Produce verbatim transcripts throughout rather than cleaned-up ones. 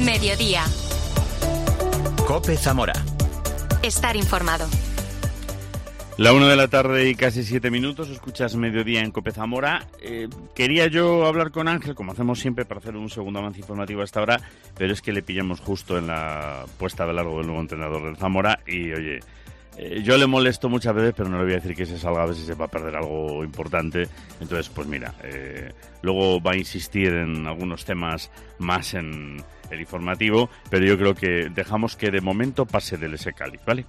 Mediodía. COPE Zamora. Estar informado. La una de la tarde y casi siete minutos, escuchas Mediodía en COPE Zamora. Eh, quería yo hablar con Ángel, como hacemos siempre, para hacer un segundo avance informativo a esta hora, pero es que le pillamos justo en la puesta de largo del nuevo entrenador del Zamora y, oye, eh, yo le molesto muchas veces, pero no le voy a decir que se salga a ver si se va a perder algo importante. Entonces, pues mira, eh, luego va a insistir en algunos temas más en el informativo, pero yo creo que dejamos que de momento pase del S. Cáliz, ¿vale?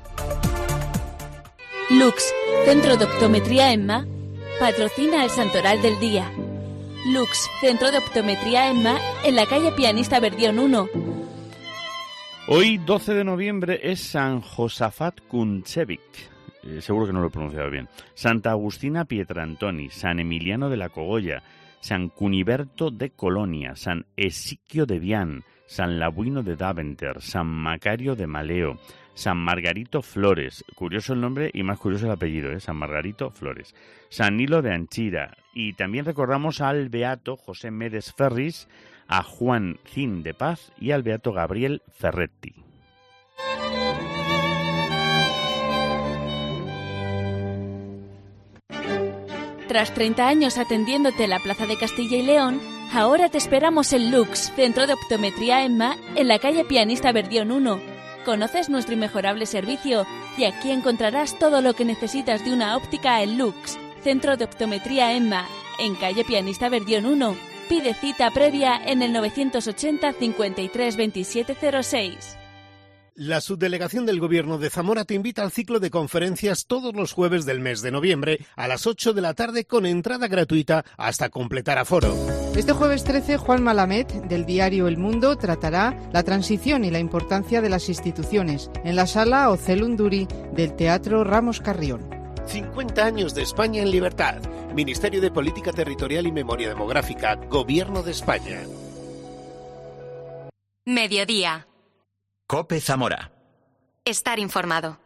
Lux, Centro de Optometría EMMA, patrocina el Santoral del Día. Lux, Centro de Optometría EMMA, en la calle Pianista Verdión uno. Hoy, doce de noviembre, es San Josafat Kuncevic, eh, seguro que no lo he pronunciado bien, Santa Agustina Pietrantoni, San Emiliano de la Cogolla, San Cuniberto de Colonia, San Esiquio de Vián, San Labuino de Daventer, San Macario de Maleo, San Margarito Flores, curioso el nombre y más curioso el apellido, ¿eh? San Margarito Flores, San Nilo de Anchira, y también recordamos al beato José Médez Ferris, a Juan Cin de Paz y al beato Gabriel Ferretti. Tras treinta años atendiéndote en la Plaza de Castilla y León, ahora te esperamos en Lux, Centro de Optometría EMMA, en la calle Pianista Verdión uno. Conoces nuestro inmejorable servicio y aquí encontrarás todo lo que necesitas de una óptica en Lux, Centro de Optometría EMMA, en calle Pianista Verdión uno. Pide cita previa en el novecientos ochenta, cincuenta y tres, veintisiete cero seis. La subdelegación del Gobierno de Zamora te invita al ciclo de conferencias todos los jueves del mes de noviembre a las ocho de la tarde con entrada gratuita hasta completar aforo. Este jueves trece, Juan Malamet, del diario El Mundo, tratará la transición y la importancia de las instituciones en la sala Ocelum Duri del Teatro Ramos Carrión. cincuenta años de España en libertad. Ministerio de Política Territorial y Memoria Demográfica, Gobierno de España. Mediodía. COPE Zamora. Estar informado.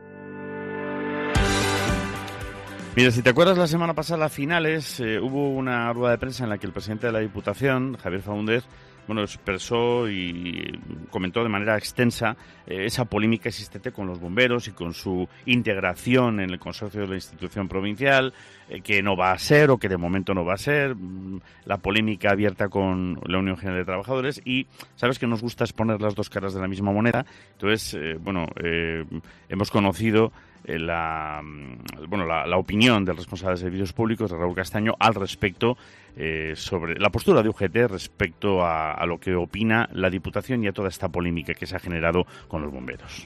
Mira, si te acuerdas, la semana pasada, a finales, eh, hubo una rueda de prensa en la que el presidente de la Diputación, Javier Faúndez, bueno, expresó y comentó de manera extensa eh, esa polémica existente con los bomberos y con su integración en el consorcio de la institución provincial, eh, que no va a ser o que de momento no va a ser, mmm, la polémica abierta con la Unión General de Trabajadores y sabes que nos gusta exponer las dos caras de la misma moneda. Entonces, eh, bueno, eh, hemos conocido eh, la, bueno, la, la opinión del responsable de servicios públicos, de Raúl Castaño, al respecto eh, sobre la postura de U G T respecto a, a lo que opina la Diputación y a toda esta polémica que se ha generado con los bomberos.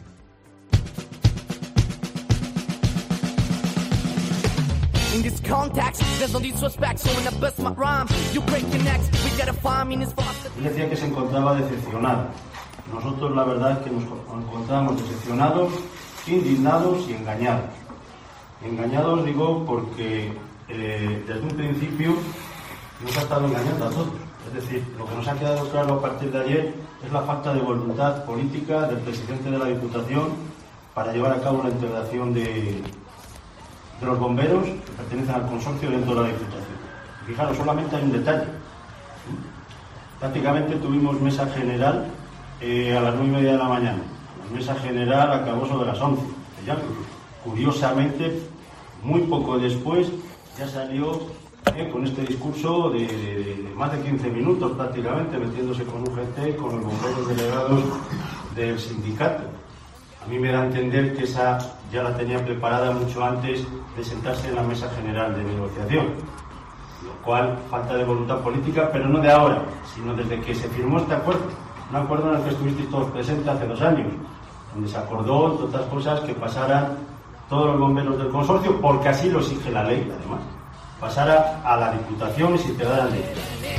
Él decía que se encontraba decepcionado. Nosotros la verdad es que nos encontramos decepcionados, indignados y engañados. Engañados digo porque eh, desde un principio nos ha estado engañando a todos. Es decir, lo que nos ha quedado claro a partir de ayer es la falta de voluntad política del presidente de la Diputación para llevar a cabo la integración de, de los bomberos que pertenecen al consorcio dentro de la Diputación. Fijaros, solamente hay un detalle. Prácticamente tuvimos mesa general eh, a las nueve y media de la mañana. La mesa general acabó sobre las once. Ya, curiosamente, muy poco después ya salió eh, con este discurso de, de, de más de quince minutos prácticamente, metiéndose con U G T, con los bomberos delegados del sindicato. A mí me da a entender que esa ya la tenía preparada mucho antes de sentarse en la mesa general de negociación. Lo cual, falta de voluntad política, pero no de ahora, sino desde que se firmó este acuerdo. Un acuerdo en el que estuvisteis todos presentes hace dos años, donde se acordó, entre otras cosas, que pasaran todos los bomberos del consorcio, porque así lo exige la ley, además, pasara a la Diputación y se integrara en ley.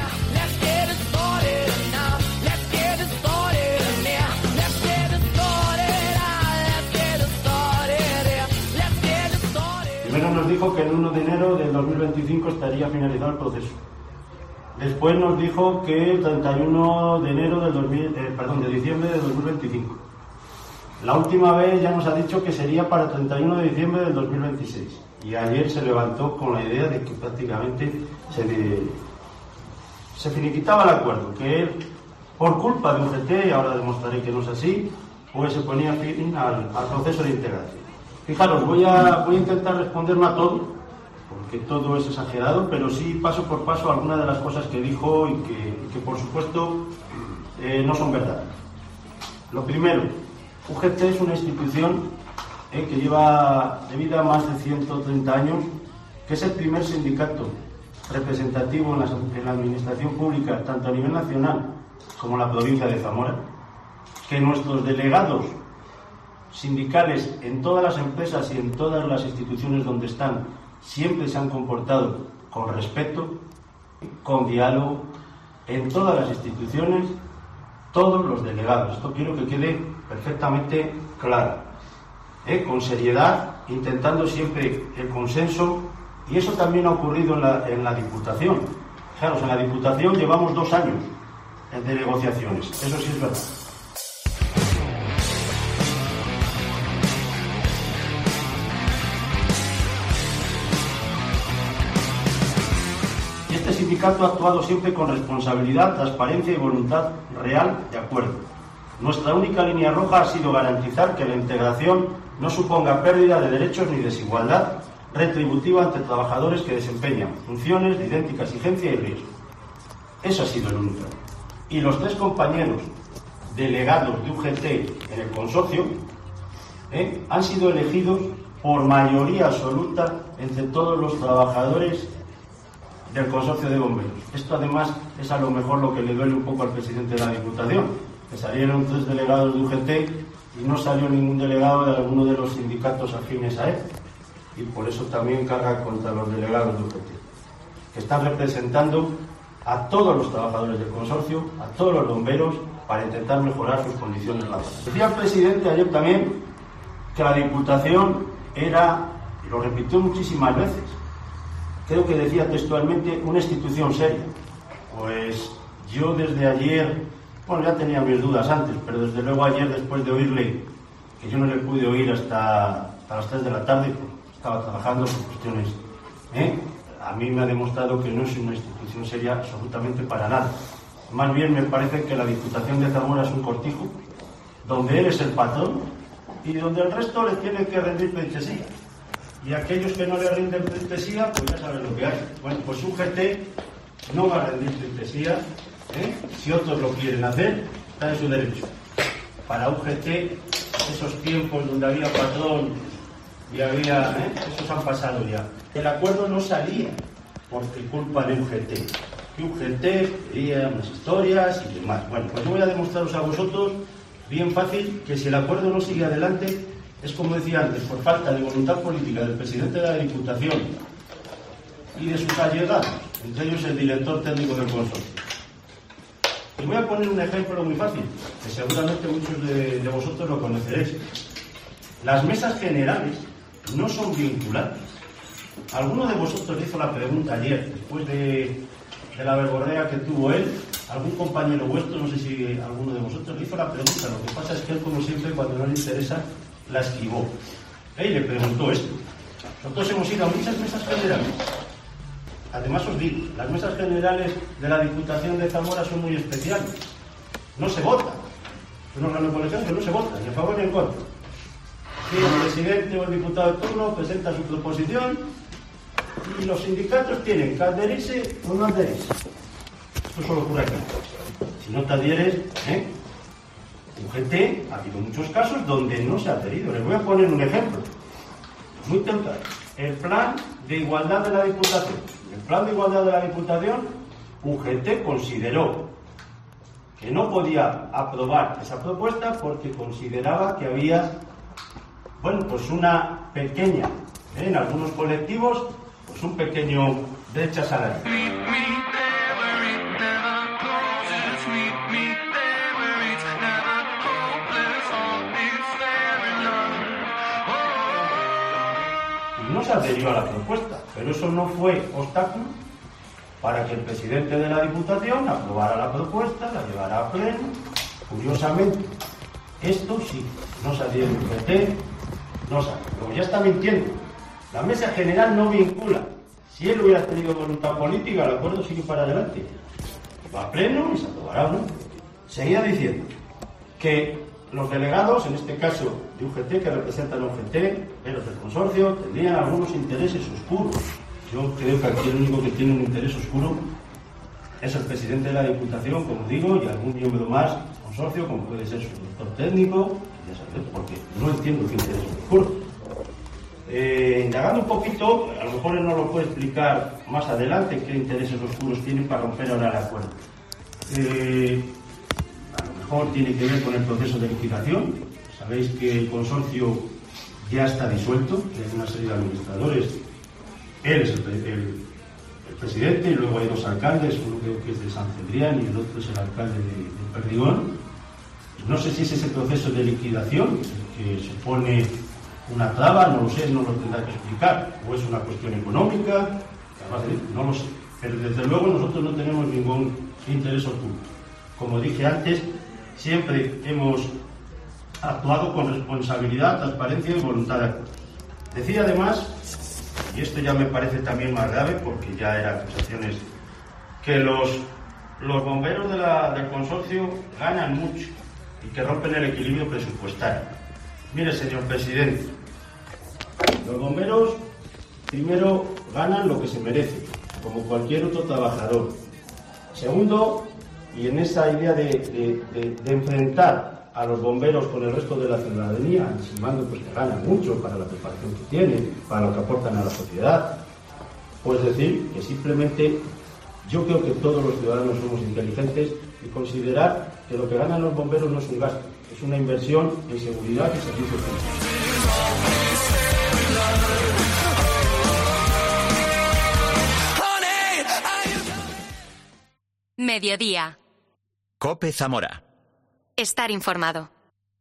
Primero nos dijo que el uno de enero del dos mil veinticinco estaría finalizado el proceso. Después nos dijo que el treinta y uno de enero del dos mil, eh, perdón, de diciembre del dos mil veinticinco. La última vez ya nos ha dicho que sería para el treinta y uno de diciembre del dos mil veintiséis. Y ayer se levantó con la idea de que prácticamente se, de, se finiquitaba el acuerdo, que él por culpa de U G T, y ahora demostraré que no es así, pues se ponía fin al, al proceso de integración. Fijaros, voy a, voy a intentar responderme a todo, porque todo es exagerado, pero sí paso por paso algunas de las cosas que dijo y que, y que por supuesto, eh, no son verdad. Lo primero, U G T es una institución eh, que lleva de vida más de ciento treinta años, que es el primer sindicato representativo en la, en la administración pública, tanto a nivel nacional como en la provincia de Zamora, que nuestros delegados sindicales en todas las empresas y en todas las instituciones donde están siempre se han comportado con respeto, con diálogo, en todas las instituciones, todos los delegados. Esto quiero que quede perfectamente claro, ¿eh? Con seriedad, intentando siempre el consenso, y eso también ha ocurrido en la, en la Diputación. Fijaros, en la Diputación llevamos dos años de negociaciones, eso sí es verdad. Este sindicato ha actuado siempre con responsabilidad, transparencia y voluntad real de acuerdo. Nuestra única línea roja ha sido garantizar que la integración no suponga pérdida de derechos ni desigualdad retributiva entre trabajadores que desempeñan funciones de idéntica exigencia y riesgo. Eso ha sido el único. Y los tres compañeros delegados de U G T en el consorcio ¿eh? han sido elegidos por mayoría absoluta entre todos los trabajadores del consorcio de bomberos. Esto además es a lo mejor lo que le duele un poco al presidente de la Diputación, que salieron tres delegados de U G T y no salió ningún delegado de alguno de los sindicatos afines a él, y por eso también carga contra los delegados de U G T, que están representando a todos los trabajadores del consorcio, a todos los bomberos, para intentar mejorar sus condiciones laborales. Decía el presidente ayer también que la Diputación era, y lo repitió muchísimas veces, creo que decía textualmente, una institución seria. Pues yo desde ayer, bueno, ya tenía mis dudas antes, pero desde luego ayer, después de oírle, que yo no le pude oír hasta, hasta las tres de la tarde, pues estaba trabajando por cuestiones, ¿eh? A mí me ha demostrado que no es una institución seria absolutamente para nada. Más bien me parece que la Diputación de Zamora es un cortijo, donde él es el patrón y donde el resto le tiene que rendir pleitesía. Y aquellos que no le rinden pleitesía, pues ya saben lo que hay. Bueno, pues U G T no va a rendir pleitesía, ¿eh? Si otros lo quieren hacer, está en su derecho. Para U G T, esos tiempos donde había patrón y había, ¿eh? esos han pasado ya. El acuerdo no salía por culpa de U G T. Que U G T pedía unas historias y demás. Bueno, pues yo voy a demostraros a vosotros, bien fácil, que si el acuerdo no sigue adelante, es como decía antes, por falta de voluntad política del presidente de la Diputación y de sus allegados, entre ellos el director técnico del consorcio. Y voy a poner un ejemplo muy fácil, que seguramente muchos de, de vosotros lo conoceréis. Las mesas generales no son vinculantes. Alguno de vosotros hizo la pregunta ayer, después de, de la verborrea que tuvo él, algún compañero vuestro, no sé si alguno de vosotros le hizo la pregunta. Lo que pasa es que él, como siempre, cuando no le interesa, la esquivó. Y le preguntó esto. Nosotros hemos ido a muchas mesas generales. Además os digo, las mesas generales de la Diputación de Zamora son muy especiales. No se vota. Es un órgano colegiado que no se vota, ni a favor ni en contra. Aquí el presidente o el diputado de turno presenta su proposición y los sindicatos tienen que adherirse o no adherirse. Esto solo ocurre aquí. Si no te adhieres, ¿eh? U G T, ha habido muchos casos donde no se ha adherido. Les voy a poner un ejemplo muy temprano. El plan de igualdad de la Diputación. El plan de igualdad de la Diputación, U G T consideró que no podía aprobar esa propuesta porque consideraba que había, bueno, pues una pequeña, ¿eh? en algunos colectivos, pues un pequeño brecha salarial. No se adherió a la propuesta, pero eso no fue obstáculo para que el presidente de la Diputación aprobara la propuesta, la llevara a pleno. Curiosamente, esto sí, no se adhiere el P T, no se adhiere. Luego ya está mintiendo. La mesa general no vincula. Si él hubiera tenido voluntad política, el acuerdo sigue para adelante. Va a pleno y se aprobará, ¿no? seguía diciendo que los delegados, en este caso de U G T, que representan a U G T, pero del consorcio, tendrían algunos intereses oscuros. Yo creo que aquí el único que tiene un interés oscuro es el presidente de la Diputación, como digo, y algún miembro más del consorcio, como puede ser su director técnico, ya sabes, porque no entiendo qué interés oscuro. Eh, indagando un poquito, a lo mejor él nos lo puede explicar más adelante qué intereses oscuros tienen para romper ahora el acuerdo. Eh, a lo mejor tiene que ver con el proceso de liquidación. Sabéis que el consorcio ya está disuelto, que hay una serie de administradores. Él es el, el, el presidente y luego hay dos alcaldes, uno creo que es de San Cebrián y el otro es el alcalde de, de Perdigón. No sé si es ese proceso de liquidación que supone una traba, no lo sé, no lo tendrá que explicar, o es una cuestión económica, no lo sé, pero desde luego nosotros no tenemos ningún interés oculto. Como dije antes, siempre hemos actuado con responsabilidad, transparencia y voluntad de acuerdo. Decía además, y esto ya me parece también más grave porque ya eran acusaciones, que los, los bomberos de la, del consorcio ganan mucho y que rompen el equilibrio presupuestario. Mire, señor presidente, los bomberos primero ganan lo que se merecen, como cualquier otro trabajador. Segundo, y en esa idea de, de, de, de enfrentar a los bomberos con el resto de la ciudadanía, estimando pues que ganan mucho para la preparación que tienen, para lo que aportan a la sociedad, pues decir que simplemente yo creo que todos los ciudadanos somos inteligentes y considerar que lo que ganan los bomberos no es un gasto, es una inversión en seguridad y servicios públicos. Mediodía. COPE Zamora. Estar informado.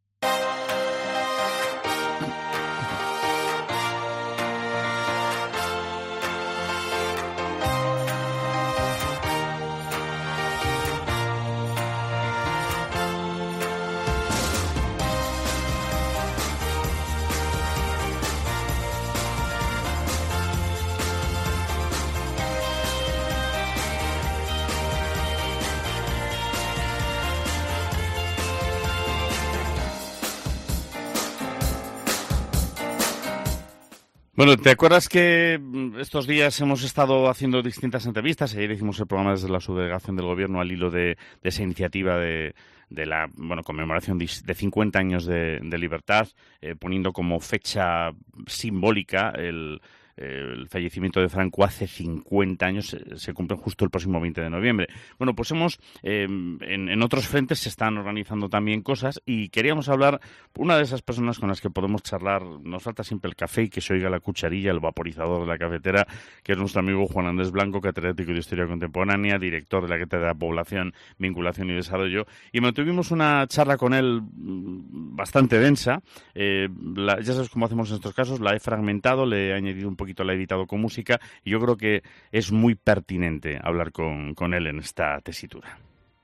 Bueno, ¿te acuerdas que estos días hemos estado haciendo distintas entrevistas? Ayer hicimos el programa desde la subdelegación del Gobierno al hilo de, de esa iniciativa de, de la bueno conmemoración de, de cincuenta años de, de libertad, eh, poniendo como fecha simbólica el... el fallecimiento de Franco hace cincuenta años, se cumple justo el próximo veinte de noviembre. Bueno, pues hemos, eh, en, en otros frentes se están organizando también cosas y queríamos hablar, una de esas personas con las que podemos charlar, nos falta siempre el café y que se oiga la cucharilla, el vaporizador de la cafetera, que es nuestro amigo Juan Andrés Blanco, catedrático de Historia Contemporánea, director de la Cátedra de Población, Vinculación y Desarrollo, y mantuvimos una charla con él bastante densa. Eh, la, ya sabes cómo hacemos en estos casos, la he fragmentado, le he añadido un poquito la he editado con música y yo creo que es muy pertinente hablar con, con él en esta tesitura.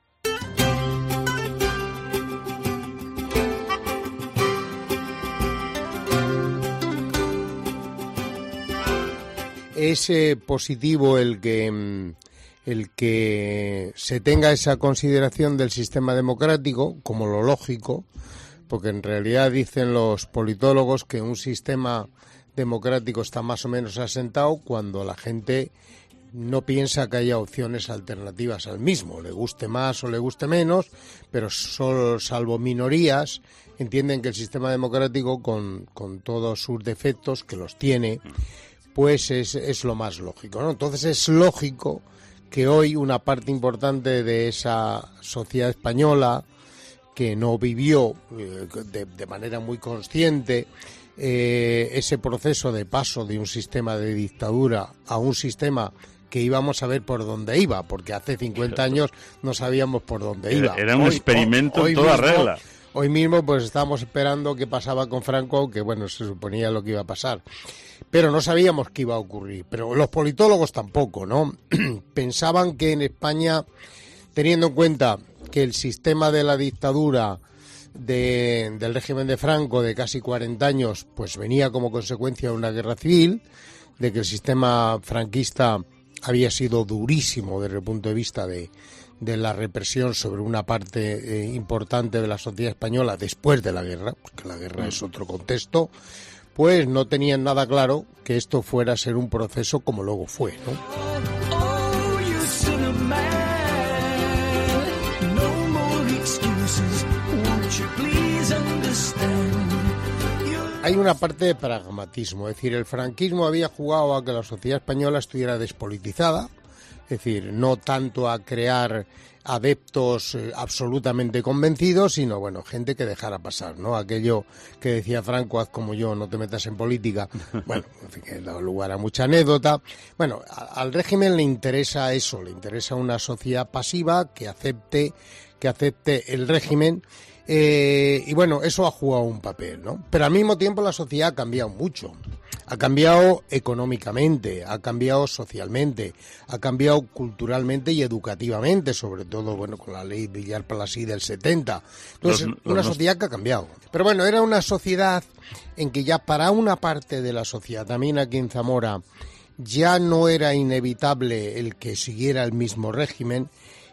Es eh, positivo el que, el que se tenga esa consideración del sistema democrático como lo lógico, porque en realidad dicen los politólogos que un sistema democrático está más o menos asentado cuando la gente no piensa que haya opciones alternativas al mismo, le guste más o le guste menos, pero solo salvo minorías entienden que el sistema democrático con, con todos sus defectos, que los tiene, pues es, es lo más lógico, ¿no? Entonces es lógico que hoy una parte importante de esa sociedad española que no vivió eh, de, de manera muy consciente Eh, ese proceso de paso de un sistema de dictadura a un sistema que íbamos a ver por dónde iba, porque hace cincuenta años no sabíamos por dónde iba. Era un hoy, experimento hoy, en toda mismo, regla. Hoy mismo pues estábamos esperando qué pasaba con Franco, que bueno, se suponía lo que iba a pasar, pero no sabíamos qué iba a ocurrir. Pero los politólogos tampoco, ¿no? Pensaban que en España, teniendo en cuenta que el sistema de la dictadura De, del régimen de Franco de casi cuarenta años pues venía como consecuencia de una guerra civil, de que el sistema franquista había sido durísimo desde el punto de vista de, de la represión sobre una parte eh, importante de la sociedad española después de la guerra, porque la guerra es otro contexto, pues no tenían nada claro que esto fuera a ser un proceso como luego fue, ¿no? Hay una parte de pragmatismo, es decir, el franquismo había jugado a que la sociedad española estuviera despolitizada, es decir, no tanto a crear adeptos eh, absolutamente convencidos, sino, bueno, gente que dejara pasar, ¿no? Aquello que decía Franco, haz como yo, no te metas en política, bueno, en fin, que da lugar a mucha anécdota. Bueno, a, al régimen le interesa eso, le interesa una sociedad pasiva que acepte, que acepte el régimen. Eh, y bueno, eso ha jugado un papel, ¿no? Pero al mismo tiempo la sociedad ha cambiado mucho. Ha cambiado económicamente, ha cambiado socialmente, ha cambiado culturalmente y educativamente, sobre todo, bueno, con la ley Villar-Palasí del setenta. Entonces, los, los, una sociedad que ha cambiado. Pero bueno, era una sociedad en que ya para una parte de la sociedad, también aquí en Zamora, ya no era inevitable el que siguiera el mismo régimen.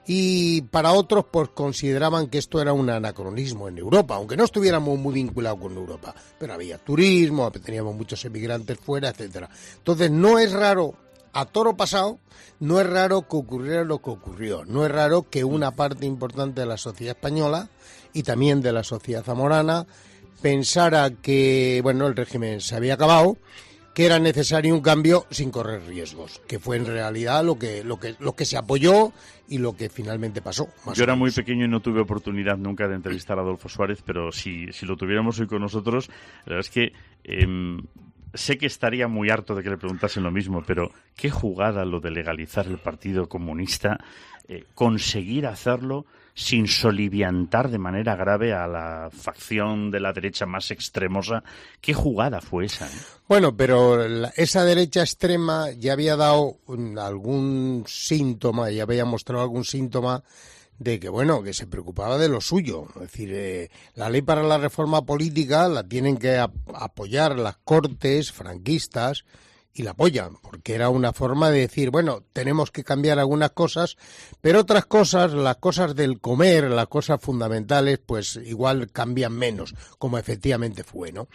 Y para otros, pues consideraban que esto era un anacronismo en Europa, aunque no estuviéramos muy vinculados con Europa, pero había turismo, teníamos muchos emigrantes fuera, etcétera. Entonces no es raro, a toro pasado, no es raro que ocurriera lo que ocurrió, no es raro que una parte importante de la sociedad española y también de la sociedad zamorana pensara que, bueno, el régimen se había acabado, que era necesario un cambio sin correr riesgos, que fue en realidad lo que lo que lo que se apoyó y lo que finalmente pasó. Yo era muy pequeño y no tuve oportunidad nunca de entrevistar a Adolfo Suárez, pero si, si lo tuviéramos hoy con nosotros, la verdad es que eh, sé que estaría muy harto de que le preguntasen lo mismo, pero qué jugada lo de legalizar el Partido Comunista, eh, conseguir hacerlo sin soliviantar de manera grave a la facción de la derecha más extremosa. ¿Qué jugada fue esa, eh? Bueno, pero la, esa derecha extrema ya había dado un, algún síntoma, ya había mostrado algún síntoma de que, bueno, que se preocupaba de lo suyo. Es decir, eh, la ley para la reforma política la tienen que ap- apoyar las cortes franquistas, y la apoyan, porque era una forma de decir, bueno, tenemos que cambiar algunas cosas, pero otras cosas, las cosas del comer, las cosas fundamentales, pues igual cambian menos, como efectivamente fue, ¿no?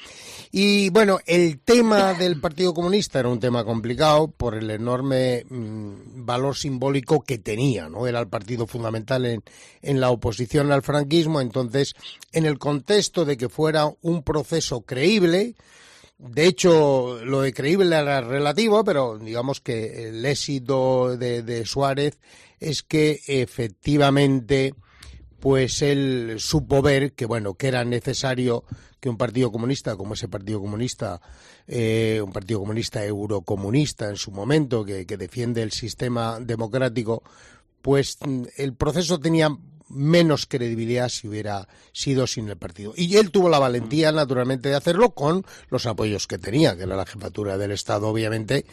Y bueno, el tema del Partido Comunista era un tema complicado por el enorme mmm, valor simbólico que tenía, ¿no? Era el partido fundamental en, en la oposición al franquismo, entonces, en el contexto de que fuera un proceso creíble. De hecho, lo de creíble era relativo, pero digamos que el éxito de, de Suárez es que efectivamente, pues él supo ver que, bueno, que era necesario que un partido comunista, como ese partido comunista, eh, un partido comunista eurocomunista en su momento, que, que defiende el sistema democrático, pues el proceso tenía menos credibilidad si hubiera sido sin el partido. Y él tuvo la valentía, naturalmente, de hacerlo con los apoyos que tenía, que era la jefatura del Estado, obviamente,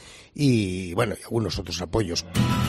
y, bueno, y algunos otros apoyos.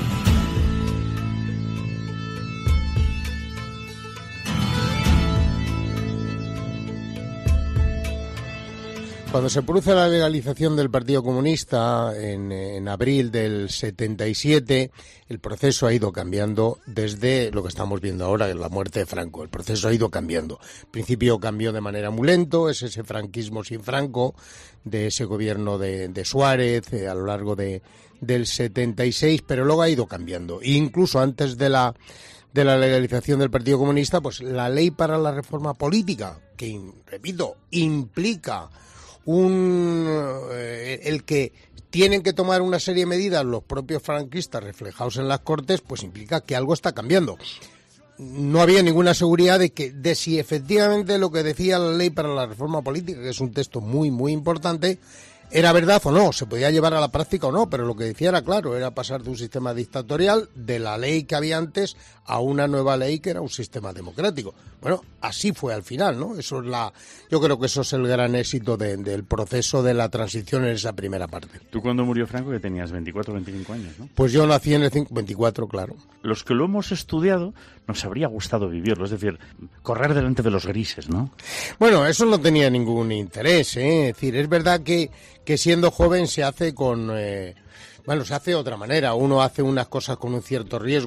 Cuando se produce la legalización del Partido Comunista en, en abril del setenta y siete, el proceso ha ido cambiando desde lo que estamos viendo ahora, la muerte de Franco. El proceso ha ido cambiando. Al principio cambió de manera muy lento, es ese franquismo sin Franco, de ese gobierno de, de Suárez eh, a lo largo de, del setenta y seis, pero luego ha ido cambiando. E incluso antes de la... de la legalización del Partido Comunista, pues la ley para la reforma política, que, repito, implica un eh, el que tienen que tomar una serie de medidas los propios franquistas reflejados en las Cortes, pues implica que algo está cambiando. No había ninguna seguridad de que de si efectivamente lo que decía la ley para la reforma política, que es un texto muy, muy importante, era verdad o no, se podía llevar a la práctica o no, pero lo que decía era claro, era pasar de un sistema dictatorial, de la ley que había antes, a una nueva ley que era un sistema democrático. Bueno, así fue al final, ¿no? Eso es la, yo creo que eso es el gran éxito de, del proceso de la transición en esa primera parte. ¿Tú cuando murió Franco que tenías veinticuatro, veinticinco años, no? Pues yo nací en el veinticuatro, claro. Los que lo hemos estudiado nos habría gustado vivirlo, es decir, correr delante de los grises, ¿no? Bueno, eso no tenía ningún interés, ¿eh? Es decir, es verdad que, que siendo joven se hace con... Eh, bueno, se hace de otra manera. Uno hace unas cosas con un cierto riesgo,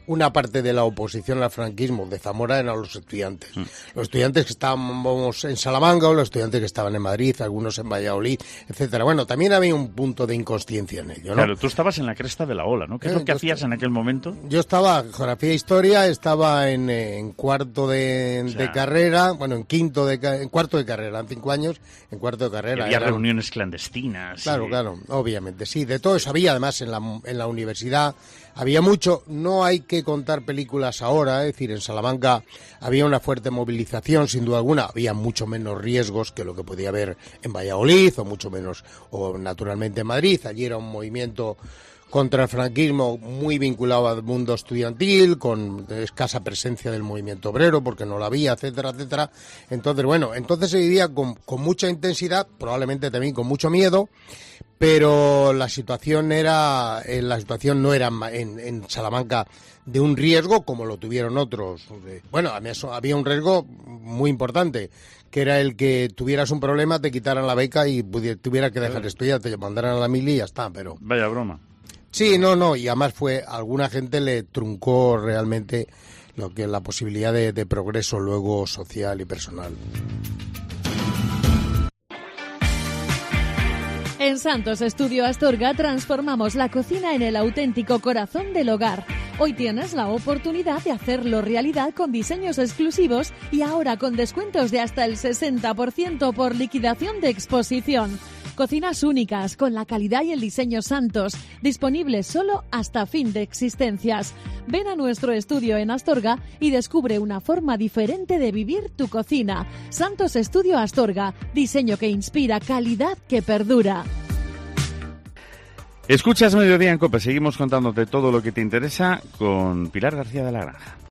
una parte de la oposición al franquismo de Zamora eran los estudiantes. Mm. Los estudiantes que estábamos en Salamanca o los estudiantes que estaban en Madrid, algunos en Valladolid, etcétera. Bueno, también había un punto de inconsciencia en ello, ¿no? Claro, tú estabas en la cresta de la ola, ¿no? ¿Qué es eh, lo que hacías estaba, en aquel momento? Yo estaba en geografía e historia, estaba en, en cuarto de, o sea, de carrera, bueno, en quinto de en cuarto de carrera, en cinco años, en cuarto de carrera. Había eran, reuniones clandestinas. Claro, y... claro, obviamente, sí, de todo eso había, además en la, en la universidad había mucho. No hay que contar películas ahora, es decir, en Salamanca había una fuerte movilización, sin duda alguna, había mucho menos riesgos que lo que podía haber en Valladolid, o mucho menos, o naturalmente en Madrid. Allí era un movimiento contra el franquismo muy vinculado al mundo estudiantil, con escasa presencia del movimiento obrero, porque no la había, etcétera, etcétera. Entonces, bueno, entonces se vivía con, con mucha intensidad, probablemente también con mucho miedo, pero la situación era, la situación no era en, en Salamanca de un riesgo como lo tuvieron otros. Bueno, había un riesgo muy importante, que era el que tuvieras un problema, te quitaran la beca y tuvieras que dejar de estudiar, te mandaran a la mili y ya está, pero... Vaya broma. Sí, no, no, y además fue, alguna gente le truncó realmente lo que la posibilidad de, de progreso luego social y personal. En Santos Estudio Astorga transformamos la cocina en el auténtico corazón del hogar. Hoy tienes la oportunidad de hacerlo realidad con diseños exclusivos y ahora con descuentos de hasta el sesenta por ciento por liquidación de exposición. Cocinas únicas, con la calidad y el diseño Santos, disponibles solo hasta fin de existencias. Ven a nuestro estudio en Astorga y descubre una forma diferente de vivir tu cocina. Santos Estudio Astorga, diseño que inspira, calidad que perdura. Escuchas Mediodía en COPE, seguimos contándote todo lo que te interesa con Pilar García de la Granja.